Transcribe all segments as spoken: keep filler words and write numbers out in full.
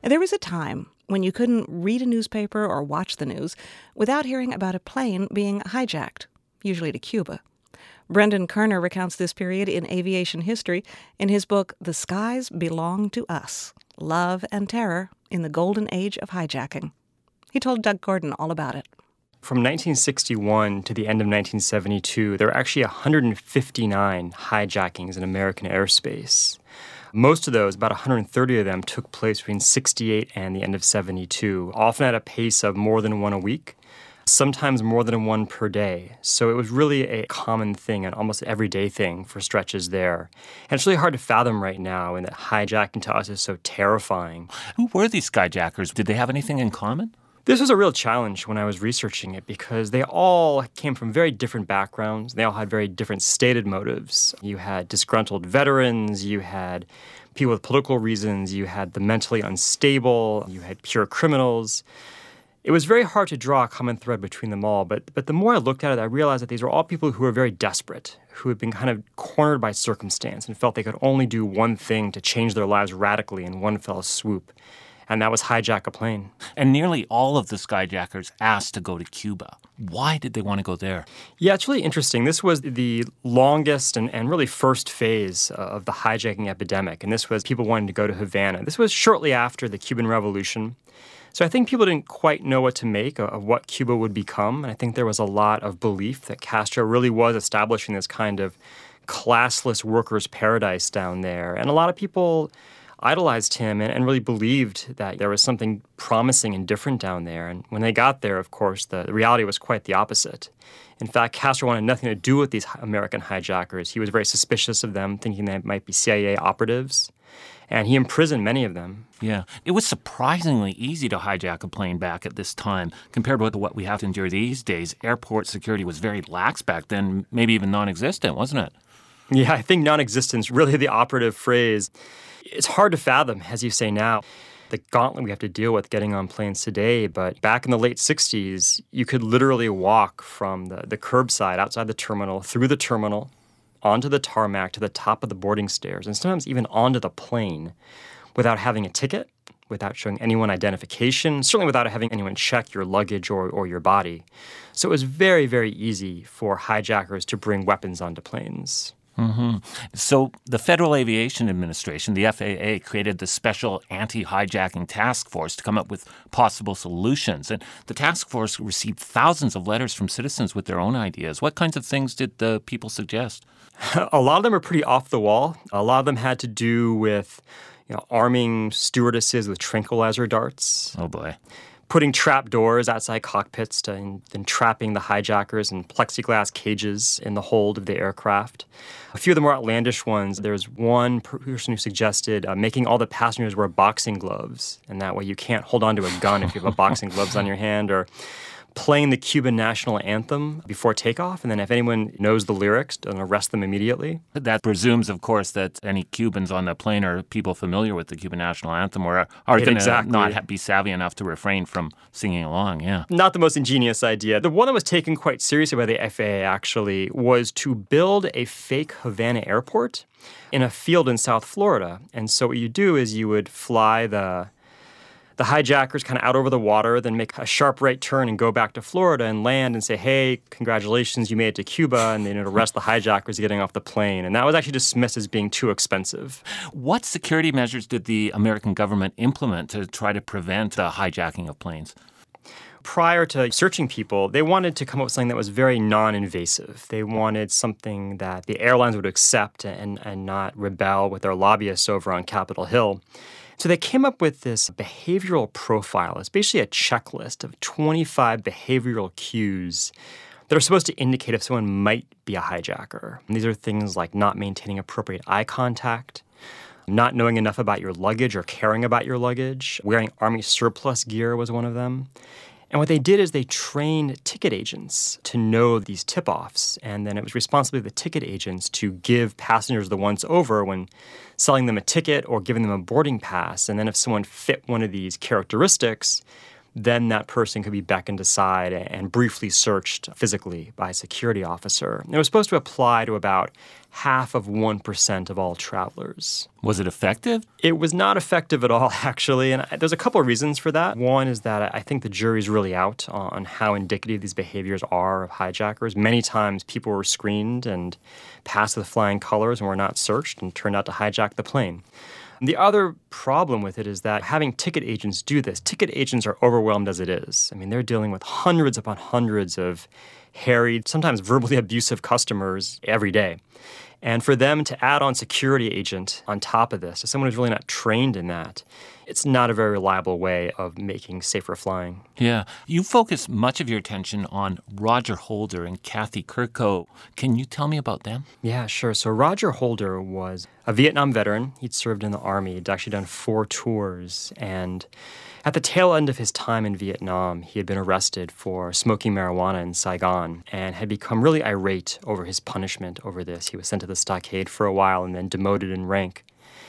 There was a time when you couldn't read a newspaper or watch the news without hearing about a plane being hijacked, usually to Cuba. Brendan Kerner recounts this period in aviation history in his book, The Skies Belong to Us, Love and Terror in the Golden Age of Hijacking. He told Doug Gordon all about it. From nineteen sixty-one to the end of nineteen seventy-two, there were actually one hundred fifty-nine hijackings in American airspace. Most of those, about one hundred thirty of them, took place between sixty-eight and the end of seventy-two, often at a pace of more than one a week, sometimes more than one per day. So it was really a common thing, an almost everyday thing for stretches there. And it's really hard to fathom right now, and that hijacking to us is so terrifying. Who were these skyjackers? Did they have anything in common? This was a real challenge when I was researching it because they all came from very different backgrounds. They all had very different stated motives. You had disgruntled veterans, you had people with political reasons, you had the mentally unstable, you had pure criminals. It was very hard to draw a common thread between them all, but but the more I looked at it, I realized that these were all people who were very desperate, who had been kind of cornered by circumstance and felt they could only do one thing to change their lives radically in one fell swoop. And that was hijack a plane. And nearly all of the skyjackers asked to go to Cuba. Why did they want to go there? Yeah, it's really interesting. This was the longest and, and really first phase of the hijacking epidemic. And this was people wanting to go to Havana. This was shortly after the Cuban Revolution. So I think people didn't quite know what to make of what Cuba would become. And I think there was a lot of belief that Castro really was establishing this kind of classless workers' paradise down there. And a lot of people idolized him and, and really believed that there was something promising and different down there. And when they got there, of course, the, the reality was quite the opposite. In fact, Castro wanted nothing to do with these American hijackers. He was very suspicious of them, thinking they might be C I A operatives. And he imprisoned many of them. Yeah. It was surprisingly easy to hijack a plane back at this time. Compared with what we have to endure these days, airport security was very lax back then, maybe even non-existent, wasn't it? Yeah, I think non-existent's really the operative phrase. It's hard to fathom, as you say now, the gauntlet we have to deal with getting on planes today. But back in the late sixties, you could literally walk from the, the curbside outside the terminal, through the terminal, onto the tarmac, to the top of the boarding stairs, and sometimes even onto the plane without having a ticket, without showing anyone identification, certainly without having anyone check your luggage or, or your body. So it was very, very easy for hijackers to bring weapons onto planes. Mm-hmm. So the Federal Aviation Administration, the F A A, created the Special Anti-Hijacking Task Force to come up with possible solutions. And the task force received thousands of letters from citizens with their own ideas. What kinds of things did the people suggest? A lot of them are pretty off the wall. A lot of them had to do with, you know, arming stewardesses with tranquilizer darts. Oh, boy. Putting trap doors outside cockpits to, and then trapping the hijackers in plexiglass cages in the hold of the aircraft. A few of the more outlandish ones, there was one person who suggested uh, making all the passengers wear boxing gloves, and that way you can't hold onto a gun if you have a boxing gloves on your hand, or playing the Cuban national anthem before takeoff, and then if anyone knows the lyrics, then arrest them immediately. That presumes, of course, that any Cubans on the plane are people familiar with the Cuban national anthem or are going to exactly. not be savvy enough to refrain from singing along, yeah. Not the most ingenious idea. The one that was taken quite seriously by the F A A, actually, was to build a fake Havana airport in a field in South Florida. And so what you do is you would fly the the hijackers kind of out over the water, then make a sharp right turn and go back to Florida and land and say, hey, congratulations, you made it to Cuba, and then arrest the hijackers getting off the plane. And that was actually dismissed as being too expensive. What security measures did the American government implement to try to prevent the hijacking of planes? Prior to searching people, they wanted to come up with something that was very non-invasive. They wanted something that the airlines would accept and, and not rebel with their lobbyists over on Capitol Hill. So they came up with this behavioral profile. It's basically a checklist of twenty-five behavioral cues that are supposed to indicate if someone might be a hijacker. And these are things like not maintaining appropriate eye contact, not knowing enough about your luggage or caring about your luggage, wearing Army surplus gear was one of them. And what they did is they trained ticket agents to know these tip-offs, and then it was responsibility of the ticket agents to give passengers the once over when selling them a ticket or giving them a boarding pass. And then if someone fit one of these characteristics, then that person could be beckoned aside and briefly searched physically by a security officer. It was supposed to apply to about half of one percent of all travelers. Was it effective? It was not effective at all, actually, and there's a couple of reasons for that. One is that I think the jury's really out on how indicative these behaviors are of hijackers. Many times people were screened and passed with flying colors and were not searched and turned out to hijack the plane. The other problem with it is that having ticket agents do this, ticket agents are overwhelmed as it is. I mean, they're dealing with hundreds upon hundreds of harried, sometimes verbally abusive customers every day. And for them to add on security agent on top of this, as someone who's really not trained in that, it's not a very reliable way of making safer flying. Yeah. You focus much of your attention on Roger Holder and Kathy Kurko. Can you tell me about them? Yeah, sure. So Roger Holder was a Vietnam veteran. He'd served in the Army. He'd actually done four tours. And at the tail end of his time in Vietnam, he had been arrested for smoking marijuana in Saigon and had become really irate over his punishment over this. He was sent to the stockade for a while and then demoted in rank,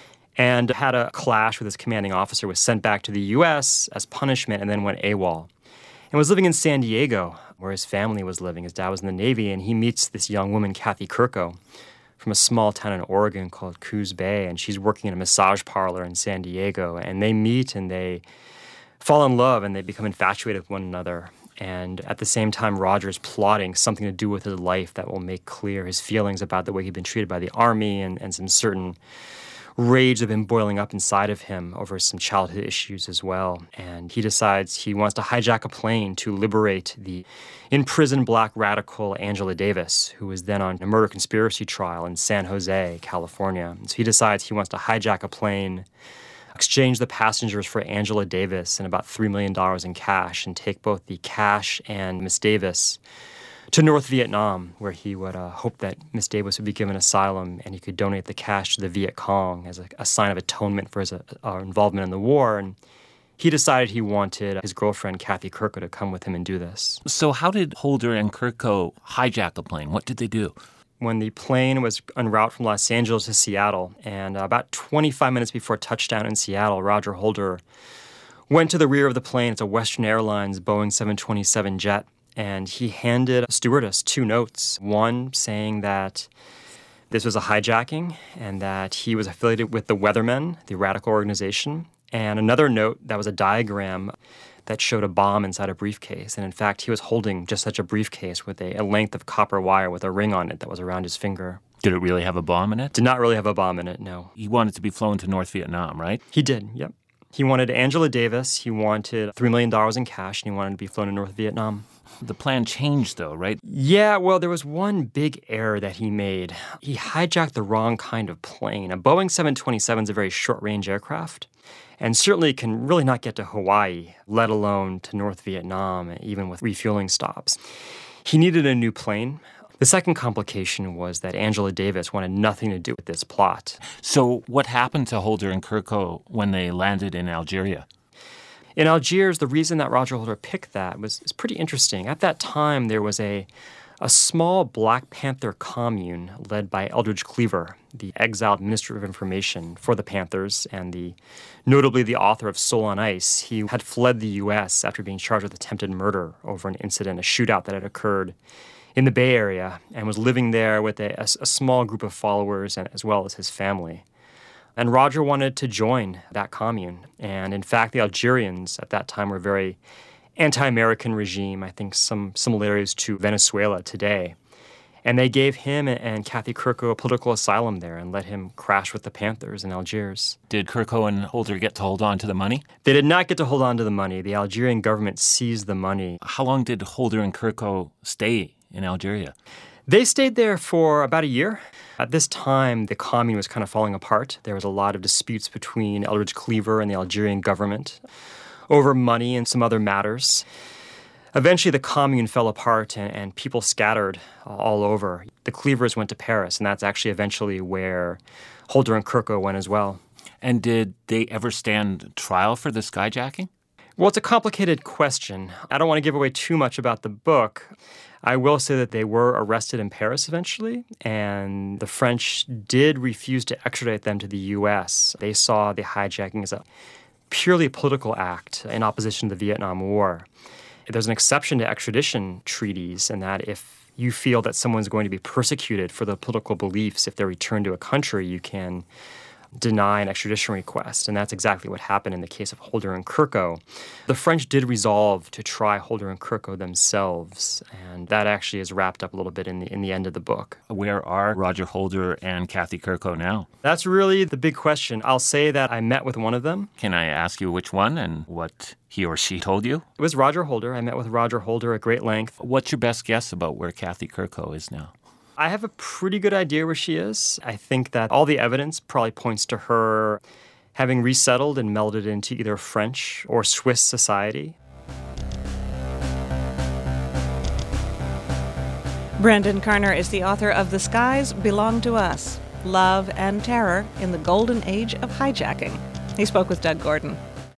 and had a clash with his commanding officer, was sent back to the U S as punishment, and then went AWOL. And was living in San Diego, where his family was living. His dad was in the Navy, and he meets this young woman, Kathy Kurko, from a small town in Oregon called Coos Bay, and she's working in a massage parlor in San Diego. And they meet, and they fall in love, and they become infatuated with one another. And at the same time, Roger's plotting something to do with his life that will make clear his feelings about the way he'd been treated by the Army and, and some certain rage that had been boiling up inside of him over some childhood issues as well. And he decides he wants to hijack a plane to liberate the imprisoned black radical Angela Davis, who was then on a murder conspiracy trial in San Jose, California. And so he decides he wants to hijack a plane, exchange the passengers for Angela Davis and about three million dollars in cash, and take both the cash and Miss Davis to North Vietnam, where he would uh, hope that Miss Davis would be given asylum and he could donate the cash to the Viet Cong as a, a sign of atonement for his uh, uh, involvement in the war. And he decided he wanted his girlfriend, Kathy Kurko, to come with him and do this. So how did Holder and Kurko hijack a plane? What did they do? When the plane was en route from Los Angeles to Seattle, and uh, about twenty-five minutes before touchdown in Seattle, Roger Holder went to the rear of the plane. It's a Western Airlines Boeing seven twenty-seven jet. And he handed a stewardess two notes, one saying that this was a hijacking and that he was affiliated with the Weathermen, the radical organization, and another note that was a diagram that showed a bomb inside a briefcase. And in fact, he was holding just such a briefcase with a, a length of copper wire with a ring on it that was around his finger. Did it really have a bomb in it? Did not really have a bomb in it, no. He wanted to be flown to North Vietnam, right? He did, yep. He wanted Angela Davis, he wanted three million dollars in cash, and he wanted to be flown to North Vietnam. The plan changed, though, right? Yeah, well, there was one big error that he made. He hijacked the wrong kind of plane. A Boeing seven twenty-seven is a very short-range aircraft, and certainly can really not get to Hawaii, let alone to North Vietnam, even with refueling stops. He needed a new plane. The second complication was that Angela Davis wanted nothing to do with this plot. So what happened to Holder and Kurko when they landed in Algeria? In Algiers, the reason that Roger Holder picked that was, was pretty interesting. At that time, there was a, a small Black Panther commune led by Eldridge Cleaver, the exiled Minister of Information for the Panthers and the notably the author of Soul on Ice. He had fled the U S after being charged with attempted murder over an incident, a shootout that had occurred in the Bay Area, and was living there with a, a, a small group of followers and, as well as his family. And Roger wanted to join that commune. And in fact, the Algerians at that time were a very anti-American regime, I think some similarities to Venezuela today. And they gave him and Kathy Kurko a political asylum there and let him crash with the Panthers in Algiers. Did Kurko and Holder get to hold on to the money? They did not get to hold on to the money. The Algerian government seized the money. How long did Holder and Kurko stay in Algeria? They stayed there for about a year. At this time, the commune was kind of falling apart. There was a lot of disputes between Eldridge Cleaver and the Algerian government over money and some other matters. Eventually, the commune fell apart and, and people scattered all over. The Cleavers went to Paris, and that's actually eventually where Holder and Kurko went as well. And did they ever stand trial for the skyjacking? Well, it's a complicated question. I don't want to give away too much about the book. I will say that they were arrested in Paris eventually, and the French did refuse to extradite them to the U S. They saw the hijacking as a purely a political act in opposition to the Vietnam War. There's an exception to extradition treaties in that if you feel that someone's going to be persecuted for their political beliefs, if they're returned to a country, you can deny an extradition request. And that's exactly what happened in the case of Holder and Kerko. The French did resolve to try Holder and Kerko themselves, and that actually is wrapped up a little bit in the in the end of the book. Where are Roger Holder and Kathy Kerko now? That's really the big question. I'll say that I met with one of them. Can I ask you which one and what he or she told you? It was Roger Holder. I met with Roger Holder at great length. What's your best guess about where Kathy Kerko is now? I have a pretty good idea where she is. I think that all the evidence probably points to her having resettled and melded into either French or Swiss society. Brendan Karner is the author of The Skies Belong to Us, Love and Terror in the Golden Age of Hijacking. He spoke with Doug Gordon.